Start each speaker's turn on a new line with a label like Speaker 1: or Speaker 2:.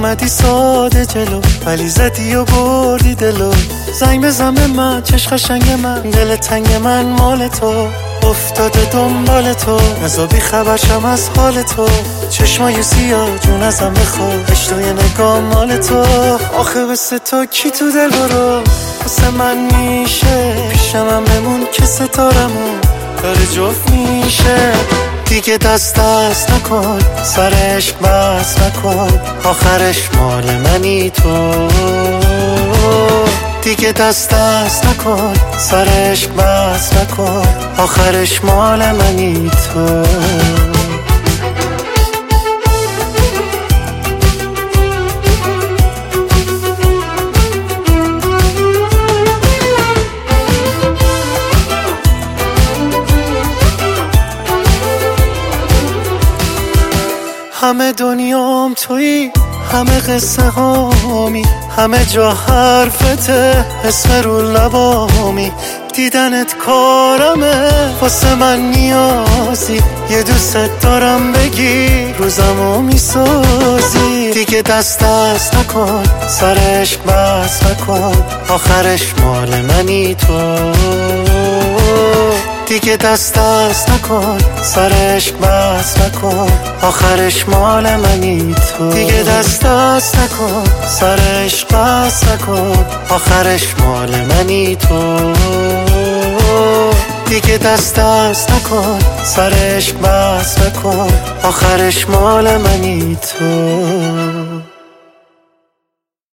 Speaker 1: اومدی ساده جلو ولی زدی و بردی دلو. زنگ بزن به من چش قشنگ من، دل تنگ من مال تو، افتاده دنبال تو، نزا بی خبرشم از حال تو. چشمای سیاه جون ازم بخواه، اشتوی نگاه مال تو. آخه بسه تو کی تو دل برو واسه من میشه، پیشم هم بمون که ستارمون داره جفت میشه. دیگه دست نکن سر عشق بس نکن، آخرش مال منی تو. دیگه دست نکن سر عشق بس نکن، آخرش مال منی تو. همه دنیام تویی، همه قصه هامی، همه جا حرفته، اسم رو لبامی. دیدنت کارمه، واسه من نیازی، یه دوست دارم بگی روزمو میسازی. دیگه دست نکن سر عشق بس نکن، آخرش مال منی تو. دیگه دست نکن سر عشق بس نکن، آخرش مال منی تو. دیگه دست نکن سر عشق بس نکن، آخرش مال منی تو. دیگه دست نکن سر عشق بس نکن، آخرش مال منی تو.